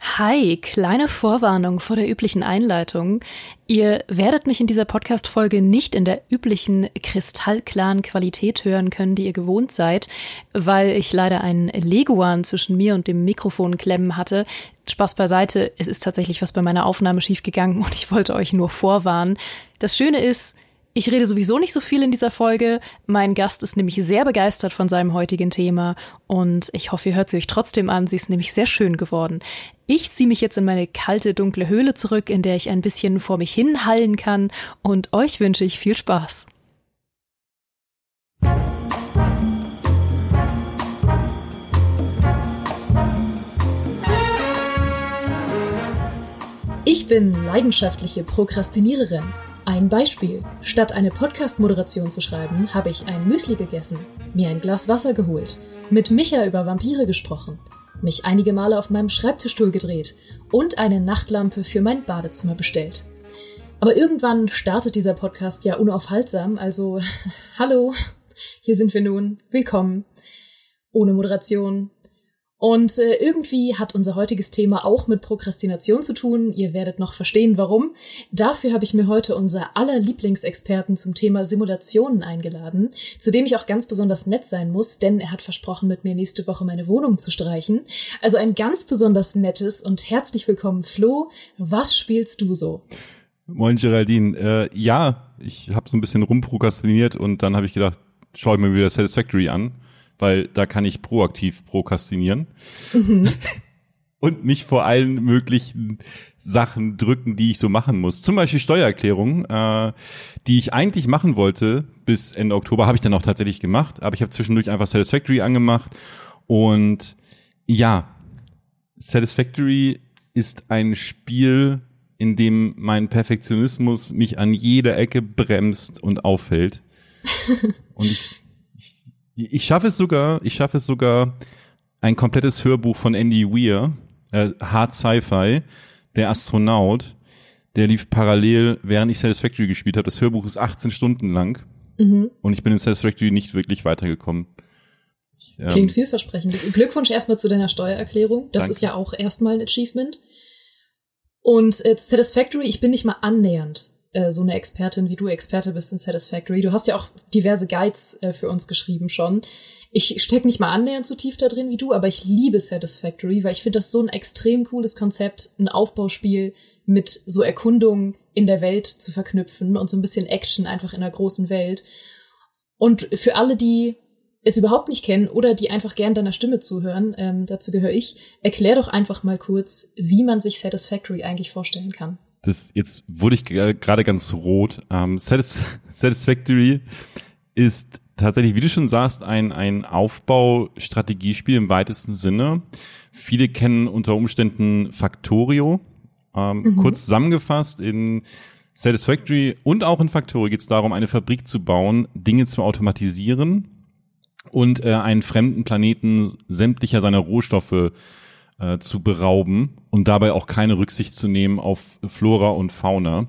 Hi, kleine Vorwarnung vor der üblichen Einleitung. Ihr werdet mich in dieser Podcast-Folge nicht in der üblichen kristallklaren Qualität hören können, die ihr gewohnt seid, weil ich leider einen Leguan zwischen mir und dem Mikrofon klemmen hatte. Spaß beiseite, es ist tatsächlich was bei meiner Aufnahme schiefgegangen und ich wollte euch nur vorwarnen. Das Schöne ist, ich rede sowieso nicht so viel in dieser Folge. Mein Gast ist nämlich sehr begeistert von seinem heutigen Thema und ich hoffe, ihr hört sie euch trotzdem an. Sie ist nämlich sehr schön geworden. Ich ziehe mich jetzt in meine kalte, dunkle Höhle zurück, in der ich ein bisschen vor mich hin hallen kann und euch wünsche ich viel Spaß. Ich bin leidenschaftliche Prokrastiniererin. Ein Beispiel. Statt eine Podcast-Moderation zu schreiben, habe ich ein Müsli gegessen, mir ein Glas Wasser geholt, mit Micha über Vampire gesprochen, mich einige Male auf meinem Schreibtischstuhl gedreht und eine Nachtlampe für mein Badezimmer bestellt. Aber irgendwann startet dieser Podcast ja unaufhaltsam, also hallo, hier sind wir nun, willkommen, ohne Moderation. Und irgendwie hat unser heutiges Thema auch mit Prokrastination zu tun. Ihr werdet noch verstehen, warum. Dafür habe ich mir heute unser aller Lieblingsexperten zum Thema Simulationen eingeladen, zu dem ich auch ganz besonders nett sein muss, denn er hat versprochen, mit mir nächste Woche meine Wohnung zu streichen. Also ein ganz besonders nettes und herzlich willkommen, Flo. Was spielst du so? Moin Geraldine. Ja, ich habe so ein bisschen rumprokrastiniert und dann habe ich gedacht, schau ich mir wieder Satisfactory an. Weil da kann ich proaktiv prokrastinieren und mich vor allen möglichen Sachen drücken, die ich so machen muss. Zum Beispiel Steuererklärungen, die ich eigentlich machen wollte bis Ende Oktober, habe ich dann auch tatsächlich gemacht. Aber ich habe zwischendurch einfach Satisfactory angemacht. Und ja, Satisfactory ist ein Spiel, in dem mein Perfektionismus mich an jeder Ecke bremst und aufhält. Und ich schaffe es sogar, ein komplettes Hörbuch von Andy Weir, Hard Sci-Fi, der Astronaut, der lief parallel, während ich Satisfactory gespielt habe. Das Hörbuch ist 18 Stunden lang und ich bin in Satisfactory nicht wirklich weitergekommen. Klingt vielversprechend. Glückwunsch erstmal zu deiner Steuererklärung. Das Danke. Ist ja auch erstmal ein Achievement. Und zu Satisfactory, ich bin nicht mal annähernd so eine Expertin, wie du Experte bist in Satisfactory. Du hast ja auch diverse Guides für uns geschrieben schon. Ich stecke nicht mal annähernd so tief da drin wie du, aber ich liebe Satisfactory, weil ich finde das so ein extrem cooles Konzept, ein Aufbauspiel mit so Erkundungen in der Welt zu verknüpfen und so ein bisschen Action einfach in der großen Welt. Und für alle, die es überhaupt nicht kennen oder die einfach gern deiner Stimme zuhören, dazu gehöre ich, erklär doch einfach mal kurz, wie man sich Satisfactory eigentlich vorstellen kann. Jetzt wurde ich gerade ganz rot. Satisfactory ist tatsächlich, wie du schon sagst, ein Aufbaustrategiespiel im weitesten Sinne. Viele kennen unter Umständen Factorio. Kurz zusammengefasst, in Satisfactory und auch in Factorio geht es darum, eine Fabrik zu bauen, Dinge zu automatisieren und einen fremden Planeten sämtlicher seiner Rohstoffe zu berauben und dabei auch keine Rücksicht zu nehmen auf Flora und Fauna.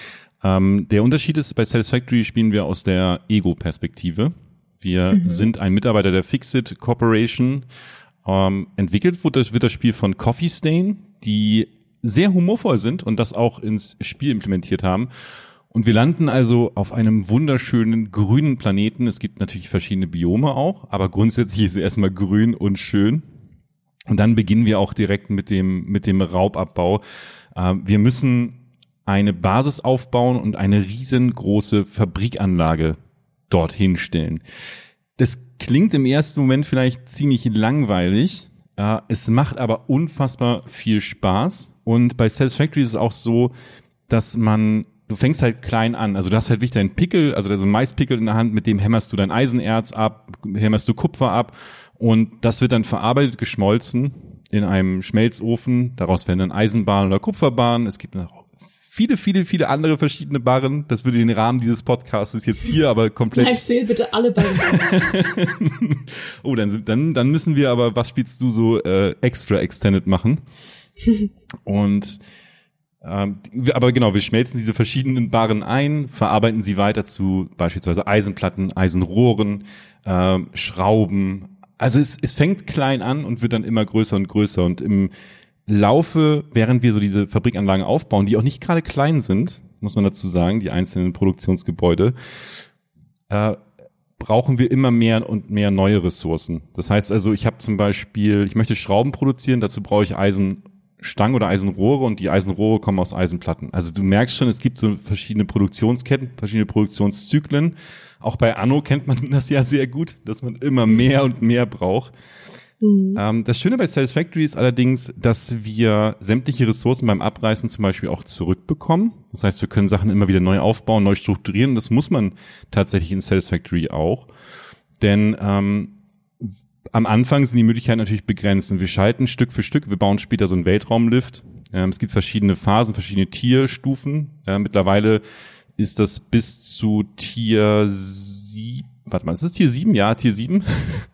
Der Unterschied ist, bei Satisfactory spielen wir aus der Ego-Perspektive. Wir sind ein Mitarbeiter der Fixit Corporation. Entwickelt wird das Spiel von Coffee Stain, die sehr humorvoll sind und das auch ins Spiel implementiert haben. Und wir landen also auf einem wunderschönen grünen Planeten. Es gibt natürlich verschiedene Biome auch, aber grundsätzlich ist es erstmal grün und schön. Und dann beginnen wir auch direkt mit dem Raubabbau. Wir müssen eine Basis aufbauen und eine riesengroße Fabrikanlage dorthin stellen. Das klingt im ersten Moment vielleicht ziemlich langweilig. Es macht aber unfassbar viel Spaß. Und bei Satisfactory ist es auch so, dass du fängst halt klein an. Also du hast halt wirklich deinen Pickel, also so einen Maispickel in der Hand, mit dem hämmerst du dein Eisenerz ab, hämmerst du Kupfer ab. Und das wird dann verarbeitet, geschmolzen in einem Schmelzofen. Daraus werden dann Eisenbahnen oder Kupferbahnen. Es gibt noch viele andere verschiedene Barren. Das würde den Rahmen dieses Podcasts jetzt hier aber komplett... Erzähl bitte alle Barren. Oh, dann müssen wir aber, was spielst du so, extra extended machen. Und aber genau, wir schmelzen diese verschiedenen Barren ein, verarbeiten sie weiter zu beispielsweise Eisenplatten, Eisenrohren, Schrauben. Also es fängt klein an und wird dann immer größer und größer. Und im laufe, während wir so diese Fabrikanlagen aufbauen, die auch nicht gerade klein sind, muss man dazu sagen, die einzelnen Produktionsgebäude, brauchen wir immer mehr und mehr neue Ressourcen. Das heißt also, ich möchte Schrauben produzieren, dazu brauche ich Eisenstangen oder Eisenrohre und die Eisenrohre kommen aus Eisenplatten. Also du merkst schon, es gibt so verschiedene Produktionsketten, verschiedene Produktionszyklen. Auch bei Anno kennt man das ja sehr gut, dass man immer mehr und mehr braucht. Das Schöne bei Satisfactory ist allerdings, dass wir sämtliche Ressourcen beim Abreißen zum Beispiel auch zurückbekommen. Das heißt, wir können Sachen immer wieder neu aufbauen, neu strukturieren. Das muss man tatsächlich in Satisfactory auch. Denn am Anfang sind die Möglichkeiten natürlich begrenzt. Und wir schalten Stück für Stück. Wir bauen später so einen Weltraumlift. Es gibt verschiedene Phasen, verschiedene Tierstufen. Mittlerweile ist das bis zu Tier 7. Warte mal, ist das Tier 7? Ja, Tier 7.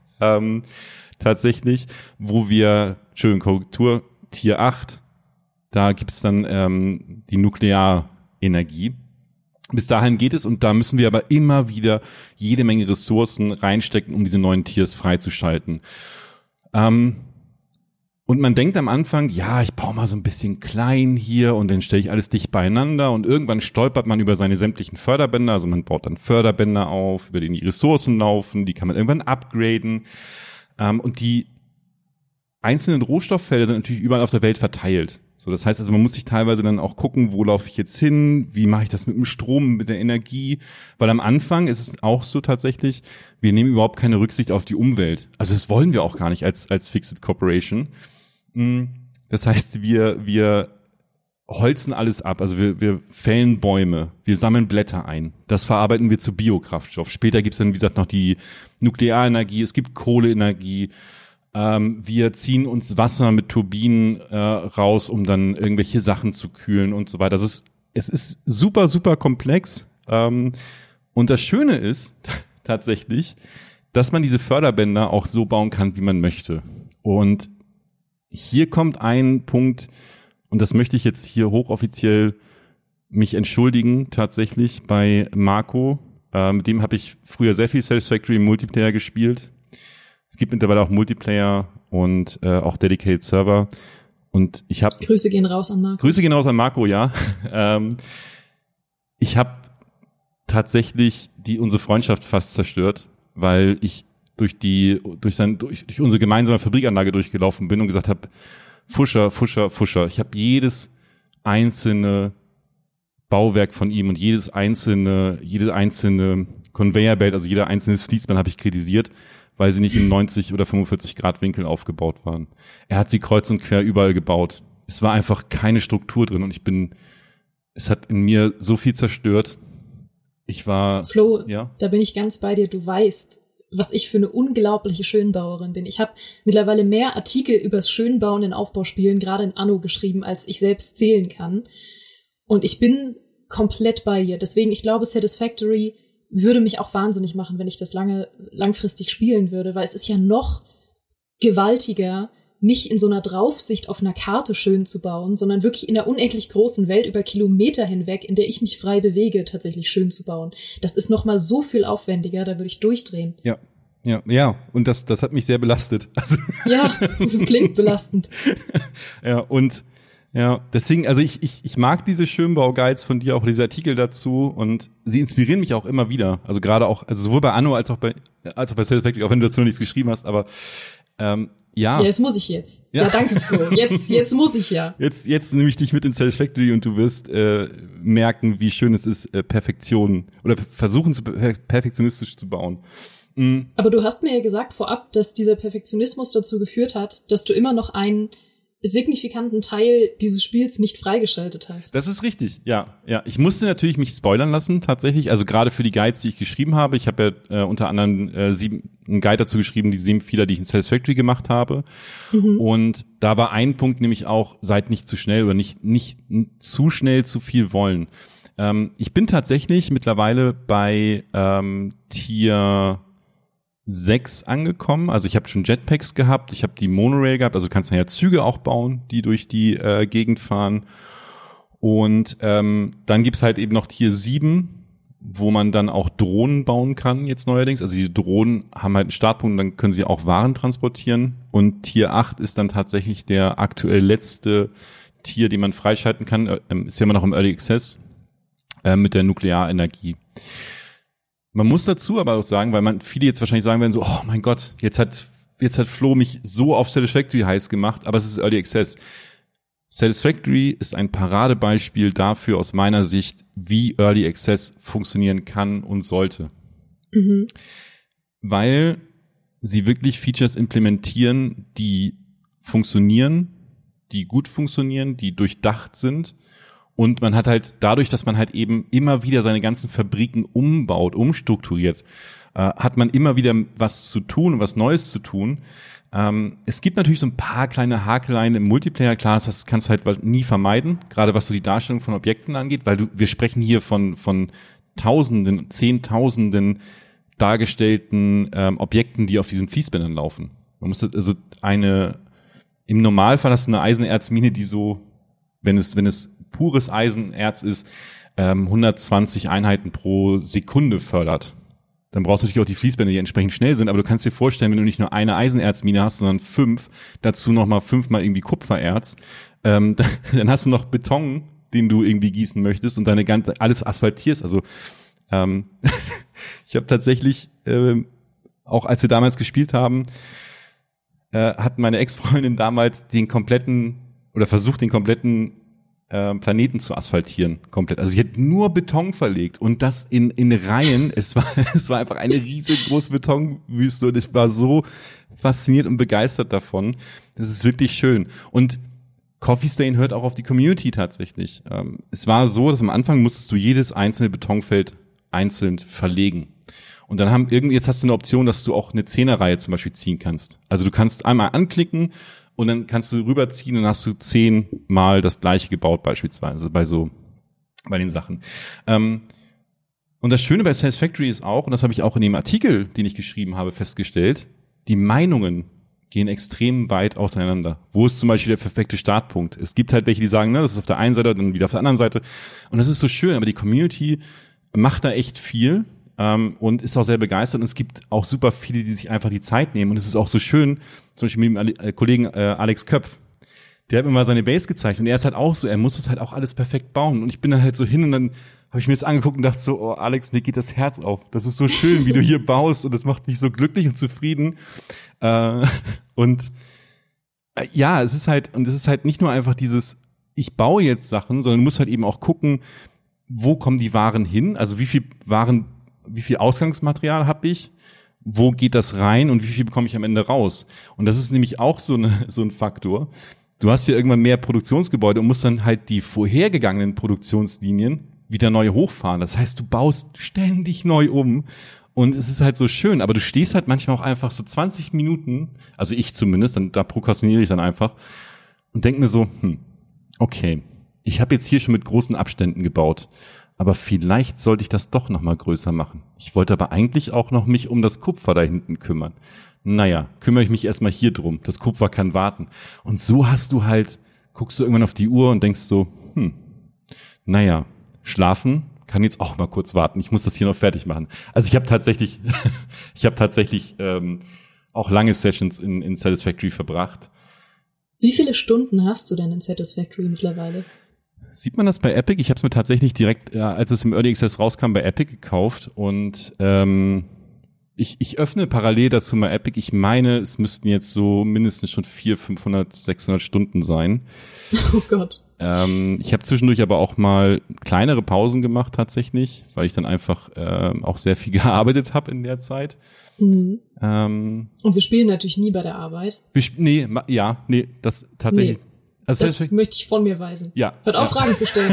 Tatsächlich, wo wir, Korrektur, Tier 8, da gibt's dann die Nuklearenergie. Bis dahin geht es und da müssen wir aber immer wieder jede Menge Ressourcen reinstecken, um diese neuen Tiers freizuschalten. Und man denkt am Anfang, ja, ich baue mal so ein bisschen klein hier und dann stelle ich alles dicht beieinander und irgendwann stolpert man über seine sämtlichen Förderbänder, also man baut dann Förderbänder auf, über denen die Ressourcen laufen, die kann man irgendwann upgraden. Und die einzelnen Rohstofffelder sind natürlich überall auf der Welt verteilt. So, das heißt also, man muss sich teilweise dann auch gucken, wo laufe ich jetzt hin, wie mache ich das mit dem Strom, mit der Energie, weil am Anfang ist es auch so tatsächlich, wir nehmen überhaupt keine Rücksicht auf die Umwelt. Also das wollen wir auch gar nicht als Fixed Corporation. Das heißt, wir holzen alles ab, also wir fällen Bäume, wir sammeln Blätter ein, das verarbeiten wir zu Biokraftstoff. Später gibt's dann, wie gesagt, noch die Nuklearenergie, es gibt Kohleenergie, wir ziehen uns Wasser mit Turbinen raus, um dann irgendwelche Sachen zu kühlen und so weiter. Also es ist super, super komplex und das Schöne ist tatsächlich, dass man diese Förderbänder auch so bauen kann, wie man möchte. Und hier kommt ein Punkt, und das möchte ich jetzt hier hochoffiziell mich entschuldigen, tatsächlich bei Marco. Mit dem habe ich früher sehr viel Satisfactory im Multiplayer gespielt. Es gibt mittlerweile auch Multiplayer und auch Dedicated Server. Und ich habe Grüße gehen raus an Marco. Grüße gehen raus an Marco, ja. Ich habe tatsächlich unsere Freundschaft fast zerstört, weil ich durch unsere gemeinsame Fabrikanlage durchgelaufen bin und gesagt habe, Fuscher. Ich habe jedes einzelne Bauwerk von ihm und jede einzelne Conveyor-Belt, also jeder einzelne Fließband habe ich kritisiert, weil sie nicht in 90 oder 45 Grad Winkel aufgebaut waren. Er hat sie kreuz und quer überall gebaut. Es war einfach keine Struktur drin und es hat in mir so viel zerstört. Flo, Da bin ich ganz bei dir. Du weißt, was ich für eine unglaubliche Schönbauerin bin. Ich habe mittlerweile mehr Artikel übers Schönbauen in Aufbauspielen, gerade in Anno, geschrieben, als ich selbst zählen kann. Und ich bin komplett bei ihr. Deswegen, ich glaube, Satisfactory würde mich auch wahnsinnig machen, wenn ich das langfristig spielen würde, weil es ist ja noch gewaltiger, nicht in so einer Draufsicht auf einer Karte schön zu bauen, sondern wirklich in der unendlich großen Welt über Kilometer hinweg, in der ich mich frei bewege, tatsächlich schön zu bauen. Das ist noch mal so viel aufwendiger, da würde ich durchdrehen. Ja. Und das hat mich sehr belastet. Also ja, das klingt belastend. Deswegen, also ich mag diese Schönbau-Guides von dir, auch diese Artikel dazu und sie inspirieren mich auch immer wieder. Also gerade auch, also sowohl bei Anno als auch bei Satisfactory, auch wenn du dazu noch nichts geschrieben hast, aber ja, jetzt muss ich jetzt. Ja, danke, Flo. Jetzt muss ich ja. Jetzt nehme ich dich mit in Satisfactory und du wirst merken, wie schön es ist, Perfektion oder versuchen, perfektionistisch zu bauen. Aber du hast mir ja gesagt vorab, dass dieser Perfektionismus dazu geführt hat, dass du immer noch einen signifikanten Teil dieses Spiels nicht freigeschaltet hast. Das ist richtig, ja. Ich musste natürlich mich spoilern lassen, tatsächlich. Also gerade für die Guides, die ich geschrieben habe. Ich habe ja unter anderem einen Guide dazu geschrieben, die 7 Fehler, die ich in Satisfactory gemacht habe. Und da war ein Punkt nämlich auch, seid nicht zu schnell oder nicht zu schnell zu viel wollen. Ich bin tatsächlich mittlerweile bei Tier 6 angekommen. Also ich habe schon Jetpacks gehabt, ich habe die Monorail gehabt, also du kannst ja Züge auch bauen, die durch die Gegend fahren. Und dann gibt's halt eben noch Tier 7, wo man dann auch Drohnen bauen kann jetzt neuerdings. Also die Drohnen haben halt einen Startpunkt, dann können sie auch Waren transportieren. Und Tier 8 ist dann tatsächlich der aktuell letzte Tier, den man freischalten kann. Ist ja immer noch im Early Access mit der Nuklearenergie. Man muss dazu aber auch sagen, weil viele jetzt wahrscheinlich sagen werden so, oh mein Gott, jetzt hat Flo mich so auf Satisfactory heiß gemacht, aber es ist Early Access. Satisfactory ist ein Paradebeispiel dafür aus meiner Sicht, wie Early Access funktionieren kann und sollte. Mhm. Weil sie wirklich Features implementieren, die funktionieren, die gut funktionieren, die durchdacht sind. Und man hat halt dadurch, dass man halt eben immer wieder seine ganzen Fabriken umbaut, umstrukturiert, hat man immer wieder was zu tun und was Neues zu tun. Es gibt natürlich so ein paar kleine Hakeleien im Multiplayer, klar, das kannst du halt nie vermeiden, gerade was so die Darstellung von Objekten angeht, weil wir sprechen hier von Tausenden, Zehntausenden dargestellten Objekten, die auf diesen Fließbändern laufen. Man muss also im Normalfall hast du eine Eisenerzmine, die so, wenn es pures Eisenerz ist, 120 Einheiten pro Sekunde fördert. Dann brauchst du natürlich auch die Fließbänder, die entsprechend schnell sind, aber du kannst dir vorstellen, wenn du nicht nur eine Eisenerzmine hast, sondern 5, dazu nochmal 5-mal irgendwie Kupfererz, dann hast du noch Beton, den du irgendwie gießen möchtest und alles asphaltierst. Also ich habe tatsächlich, auch als wir damals gespielt haben, hat meine Ex-Freundin damals versucht, den kompletten Planeten zu asphaltieren, komplett. Also sie hat nur Beton verlegt und das in Reihen. Es war einfach eine riesengroße Betonwüste und ich war so fasziniert und begeistert davon. Das ist wirklich schön. Und Coffee Stain hört auch auf die Community tatsächlich. Es war so, dass am Anfang musstest du jedes einzelne Betonfeld einzeln verlegen. Und dann jetzt hast du eine Option, dass du auch eine 10er-Reihe zum Beispiel ziehen kannst. Also du kannst einmal anklicken und dann kannst du rüberziehen und hast du 10-mal das gleiche gebaut beispielsweise bei den Sachen. Und das Schöne bei Satisfactory ist auch, und das habe ich auch in dem Artikel, den ich geschrieben habe, festgestellt, die Meinungen gehen extrem weit auseinander. Wo ist zum Beispiel der perfekte Startpunkt? Es gibt halt welche, die sagen, das ist auf der einen Seite, dann wieder auf der anderen Seite. Und das ist so schön, aber die Community macht da echt viel. Und ist auch sehr begeistert und es gibt auch super viele, die sich einfach die Zeit nehmen und es ist auch so schön, zum Beispiel mit dem Kollegen Alex Köpf, der hat mir mal seine Base gezeigt und er ist halt auch so, er muss das halt auch alles perfekt bauen und ich bin da halt so hin und dann habe ich mir das angeguckt und dachte so, oh Alex, mir geht das Herz auf, das ist so schön, wie du hier baust und das macht mich so glücklich und zufrieden ja, es ist halt nicht nur einfach dieses, ich baue jetzt Sachen, sondern du musst halt eben auch gucken, wo kommen die Waren hin, also wie viel Ausgangsmaterial habe ich, wo geht das rein und wie viel bekomme ich am Ende raus? Und das ist nämlich auch so ein Faktor. Du hast ja irgendwann mehr Produktionsgebäude und musst dann halt die vorhergegangenen Produktionslinien wieder neu hochfahren. Das heißt, du baust ständig neu um und es ist halt so schön, aber du stehst halt manchmal auch einfach so 20 Minuten, also ich zumindest, da prokrastiniere ich dann einfach und denke mir so, okay, ich habe jetzt hier schon mit großen Abständen gebaut. Aber vielleicht sollte ich das doch noch mal größer machen. Ich wollte aber eigentlich auch noch mich um das Kupfer da hinten kümmern. Naja, kümmere ich mich erstmal hier drum. Das Kupfer kann warten. Und so guckst du irgendwann auf die Uhr und denkst so, naja, schlafen kann jetzt auch mal kurz warten. Ich muss das hier noch fertig machen. Also ich habe tatsächlich auch lange Sessions in Satisfactory verbracht. Wie viele Stunden hast du denn in Satisfactory mittlerweile? Sieht man das bei Epic? Ich habe es mir tatsächlich direkt, als es im Early Access rauskam, bei Epic gekauft und ich öffne parallel dazu mal Epic. Ich meine, es müssten jetzt so mindestens schon 400, 500, 600 Stunden sein. Oh Gott. Ich habe zwischendurch aber auch mal kleinere Pausen gemacht tatsächlich, weil ich dann einfach auch sehr viel gearbeitet habe in der Zeit. Mhm. Und wir spielen natürlich nie bei der Arbeit. Das tatsächlich. Nee. Also das möchte ich von mir weisen. Ja. Hört auf, Fragen zu stellen.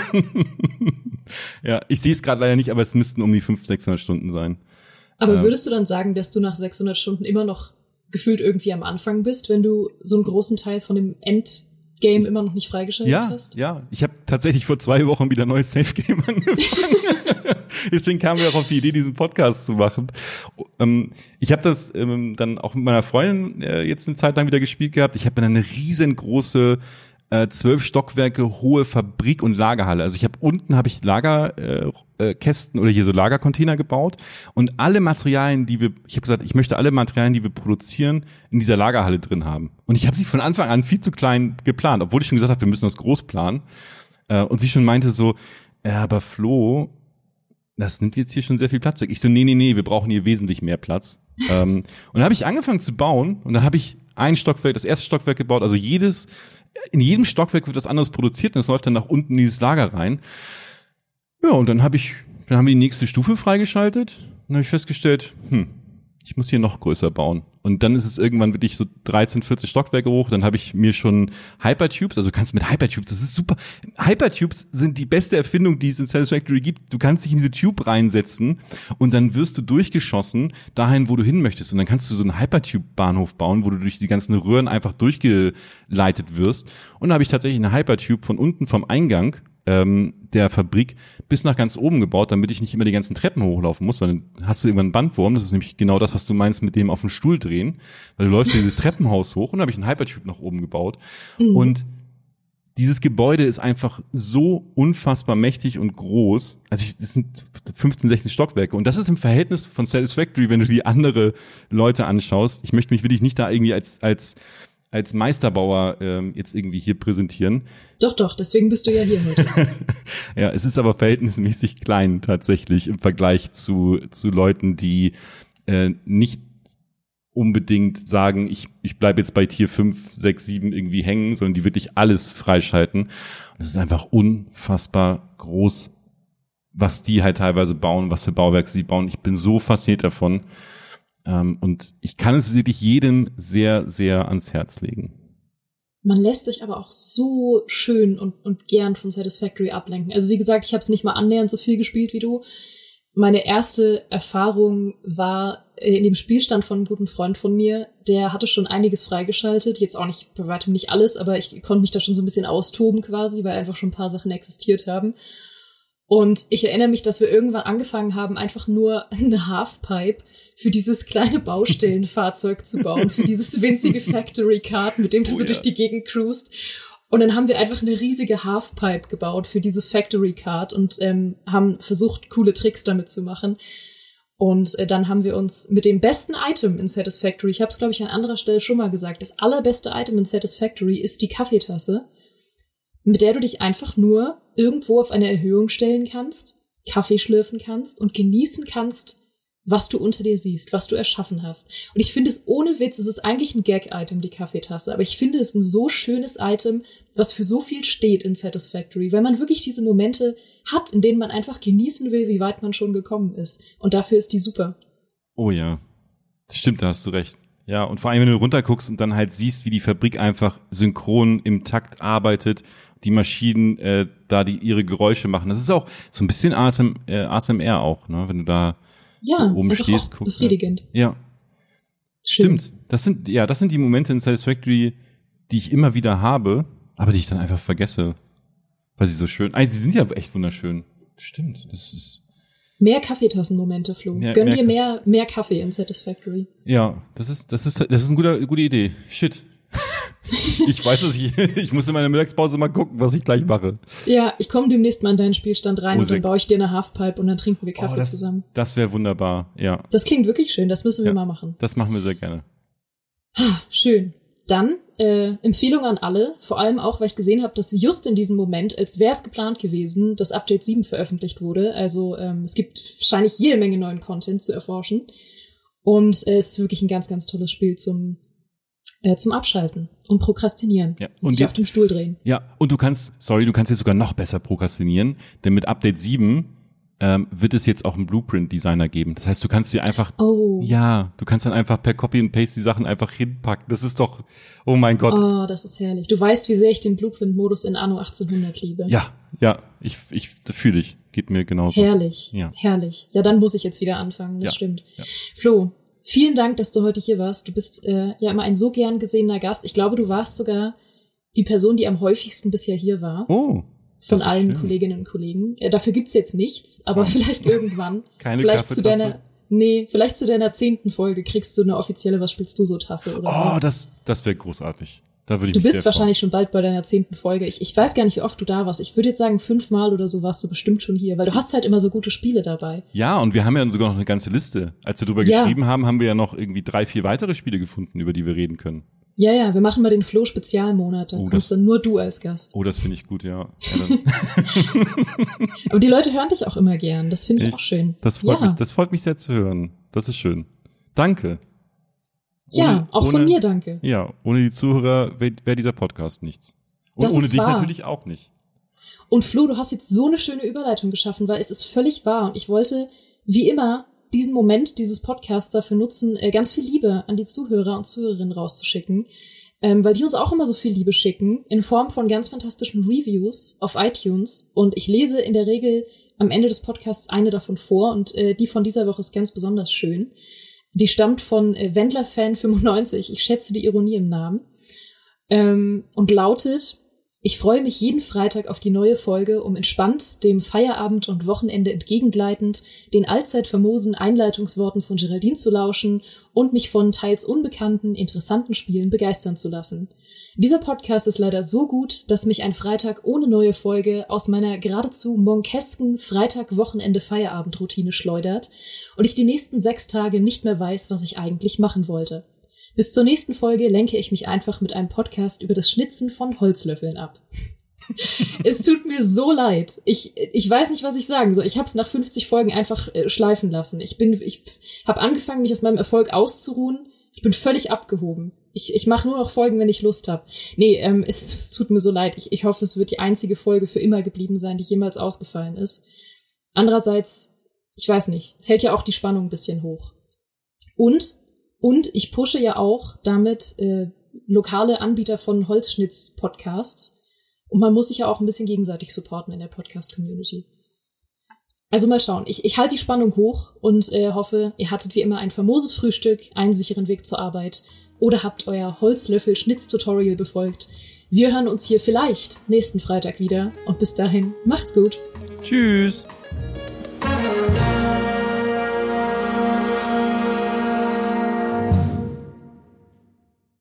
Ja, ich sehe es gerade leider nicht, aber es müssten um die 500, 600 Stunden sein. Aber würdest du dann sagen, dass du nach 600 Stunden immer noch gefühlt irgendwie am Anfang bist, wenn du so einen großen Teil von dem Endgame immer noch nicht freigeschaltet hast? Ja. Ich habe tatsächlich vor 2 Wochen wieder ein neues Safe-Game angefangen. Deswegen kamen wir auch auf die Idee, diesen Podcast zu machen. Ich habe das dann auch mit meiner Freundin jetzt eine Zeit lang wieder gespielt gehabt. Ich habe mir dann eine riesengroße 12 Stockwerke hohe Fabrik- und Lagerhalle. Also unten habe ich Lagerkästen oder hier so Lagercontainer gebaut und alle Materialien, ich habe gesagt, ich möchte alle Materialien, die wir produzieren, in dieser Lagerhalle drin haben. Und ich habe sie von Anfang an viel zu klein geplant, obwohl ich schon gesagt habe, wir müssen das groß planen. Und sie schon meinte so, aber Flo, das nimmt jetzt hier schon sehr viel Platz weg. Ich so, nee, wir brauchen hier wesentlich mehr Platz. Und dann habe ich angefangen zu bauen und dann habe ich das erste Stockwerk gebaut, also in jedem Stockwerk wird was anderes produziert und es läuft dann nach unten in dieses Lager rein. Ja, und dann haben wir die nächste Stufe freigeschaltet und dann habe ich festgestellt, ich muss hier noch größer bauen. Und dann ist es irgendwann wirklich so 13, 14 Stockwerke hoch. Dann habe ich mir schon Hypertubes, also kannst mit Hypertubes, das ist super. Hypertubes sind die beste Erfindung, die es in Satisfactory gibt. Du kannst dich in diese Tube reinsetzen und dann wirst du durchgeschossen dahin, wo du hin möchtest. Und dann kannst du so einen Hypertube-Bahnhof bauen, wo du durch die ganzen Röhren einfach durchgeleitet wirst. Und da habe ich tatsächlich eine Hypertube von unten vom Eingang der Fabrik bis nach ganz oben gebaut, damit ich nicht immer die ganzen Treppen hochlaufen muss, weil dann hast du irgendwann einen Bandwurm, das ist nämlich genau das, was du meinst mit dem auf dem Stuhl drehen, weil du läufst dieses Treppenhaus hoch und dann habe ich einen Hypertube nach oben gebaut und dieses Gebäude ist einfach so unfassbar mächtig und groß, das sind 15, 16 Stockwerke und das ist im Verhältnis von Satisfactory, wenn du die andere Leute anschaust, ich möchte mich wirklich nicht da irgendwie als Meisterbauer jetzt irgendwie hier präsentieren. Doch, deswegen bist du ja hier heute. Ja, es ist aber verhältnismäßig klein tatsächlich im Vergleich zu Leuten, die nicht unbedingt sagen, ich bleibe jetzt bei Tier 5, 6, 7 irgendwie hängen, sondern die wirklich alles freischalten. Und es ist einfach unfassbar groß, was die halt teilweise bauen, was für Bauwerke sie bauen. Ich bin so fasziniert davon. Und ich kann es wirklich jedem sehr, sehr ans Herz legen. Man lässt sich aber auch so schön und gern von Satisfactory ablenken. Also wie gesagt, ich habe es nicht mal annähernd so viel gespielt wie du. Meine erste Erfahrung war in dem Spielstand von einem guten Freund von mir. Der hatte schon einiges freigeschaltet. Jetzt auch nicht, bei weitem nicht alles, aber ich konnte mich da schon so ein bisschen austoben quasi, weil einfach schon ein paar Sachen existiert haben. Und ich erinnere mich, dass wir irgendwann angefangen haben, einfach nur eine Halfpipe für dieses kleine Baustellenfahrzeug zu bauen, für dieses winzige Factory Cart, mit dem du so durch die Gegend cruist. Und dann haben wir einfach eine riesige Halfpipe gebaut für dieses Factory Cart und haben versucht, coole Tricks damit zu machen. Und dann haben wir uns mit dem besten Item in Satisfactory, ich habe es, glaube ich, an anderer Stelle schon mal gesagt, das allerbeste Item in Satisfactory ist die Kaffeetasse, mit der du dich einfach nur irgendwo auf eine Erhöhung stellen kannst, Kaffee schlürfen kannst und genießen kannst, was du unter dir siehst, was du erschaffen hast. Und ich finde es ohne Witz, es ist eigentlich ein Gag-Item, die Kaffeetasse, aber ich finde es ein so schönes Item, was für so viel steht in Satisfactory, weil man wirklich diese Momente hat, in denen man einfach genießen will, wie weit man schon gekommen ist. Und dafür ist die super. Oh ja, das stimmt, da hast du recht. Ja, und vor allem, wenn du runterguckst und dann halt siehst, wie die Fabrik einfach synchron im Takt arbeitet, die Maschinen ihre Geräusche machen. Das ist auch so ein bisschen ASMR auch, ne, wenn du da so oben stehst, guckst. Befriedigend. Ja. Stimmt. Das sind die Momente in Satisfactory, die ich immer wieder habe, aber die ich dann einfach vergesse. Weil sie so schön, sie sind ja echt wunderschön. Stimmt. Das ist mehr Kaffeetassenmomente, Flo. Gönn dir mehr Kaffee in Satisfactory. Ja, das ist eine gute Idee. Shit. Ich weiß, ich muss in meiner Mittagspause mal gucken, was ich gleich mache. Ja, ich komme demnächst mal in deinen Spielstand rein und dann baue ich dir eine Halfpipe und dann trinken wir Kaffee zusammen. Das wäre wunderbar, ja. Das klingt wirklich schön, das müssen wir mal machen. Das machen wir sehr gerne. Schön. Dann Empfehlung an alle, vor allem auch, weil ich gesehen habe, dass just in diesem Moment, als wäre es geplant gewesen, das Update 7 veröffentlicht wurde. Also es gibt wahrscheinlich jede Menge neuen Content zu erforschen. Und es ist wirklich ein ganz, ganz tolles Spiel zum Abschalten und Prokrastinieren und sich auf dem Stuhl drehen. Ja, und du kannst jetzt sogar noch besser prokrastinieren, denn mit Update 7 wird es jetzt auch einen Blueprint-Designer geben. Das heißt, du kannst dir einfach, du kannst dann einfach per Copy and Paste die Sachen einfach hinpacken. Das ist doch, oh mein Gott. Oh, das ist herrlich. Du weißt, wie sehr ich den Blueprint-Modus in Anno 1800 liebe. Ja, ich fühle dich. Geht mir genauso. Herrlich, herrlich. Ja, dann muss ich jetzt wieder anfangen, das stimmt. Ja. Flo, vielen Dank, dass du heute hier warst. Du bist ja immer ein so gern gesehener Gast. Ich glaube, du warst sogar die Person, die am häufigsten bisher hier war. Oh. Von allen schön. Kolleginnen und Kollegen. Dafür gibt's jetzt nichts, aber vielleicht irgendwann. Vielleicht zu deiner 10. Folge kriegst du eine offizielle Was spielst du so Tasse oder so. Oh, das wäre großartig. Da würde ich Du mich bist sehr wahrscheinlich schon bald bei deiner 10. Folge. Ich weiß gar nicht, wie oft du da warst. Ich würde jetzt sagen, 5-mal oder so warst du bestimmt schon hier, weil du hast halt immer so gute Spiele dabei. Ja, und wir haben ja sogar noch eine ganze Liste. Als wir drüber geschrieben haben, haben wir ja noch irgendwie 3-4 weitere Spiele gefunden, über die wir reden können. Ja, wir machen mal den Flo-Spezialmonat. Da kommst dann nur du als Gast. Oh, das finde ich gut, ja. Aber die Leute hören dich auch immer gern. Das finde ich auch schön. Das freut mich sehr zu hören. Das ist schön. Danke. Von mir danke. Ja, ohne die Zuhörer wäre dieser Podcast nichts. Und ohne dich natürlich auch nicht. Und Flo, du hast jetzt so eine schöne Überleitung geschaffen, weil es ist völlig wahr. Und ich wollte, wie immer, diesen Moment dieses Podcasts dafür nutzen, ganz viel Liebe an die Zuhörer und Zuhörerinnen rauszuschicken. Weil die uns auch immer so viel Liebe schicken, in Form von ganz fantastischen Reviews auf iTunes. Und ich lese in der Regel am Ende des Podcasts eine davon vor. Und die von dieser Woche ist ganz besonders schön. Die stammt von Wendler-Fan95. Ich schätze die Ironie im Namen. Und lautet: Ich freue mich jeden Freitag auf die neue Folge, um entspannt, dem Feierabend und Wochenende entgegengleitend, den allzeit famosen Einleitungsworten von Geraldine zu lauschen und mich von teils unbekannten, interessanten Spielen begeistern zu lassen. Dieser Podcast ist leider so gut, dass mich ein Freitag ohne neue Folge aus meiner geradezu monkesken Freitag-Wochenende-Feierabend-Routine schleudert und ich die nächsten 6 Tage nicht mehr weiß, was ich eigentlich machen wollte. Bis zur nächsten Folge lenke ich mich einfach mit einem Podcast über das Schnitzen von Holzlöffeln ab. Es tut mir so leid. Ich weiß nicht, was ich sagen soll. Ich habe es nach 50 Folgen einfach schleifen lassen. Ich habe angefangen, mich auf meinem Erfolg auszuruhen. Ich bin völlig abgehoben. Ich mache nur noch Folgen, wenn ich Lust habe. Nee, es tut mir so leid. Ich hoffe, es wird die einzige Folge für immer geblieben sein, die jemals ausgefallen ist. Andererseits, ich weiß nicht, es hält ja auch die Spannung ein bisschen hoch. Und ich pushe ja auch damit lokale Anbieter von Holzschnitz-Podcasts. Und man muss sich ja auch ein bisschen gegenseitig supporten in der Podcast-Community. Also mal schauen. Ich halte die Spannung hoch und hoffe, ihr hattet wie immer ein famoses Frühstück, einen sicheren Weg zur Arbeit oder habt euer Holzlöffel-Schnitz-Tutorial befolgt. Wir hören uns hier vielleicht nächsten Freitag wieder und bis dahin macht's gut. Tschüss.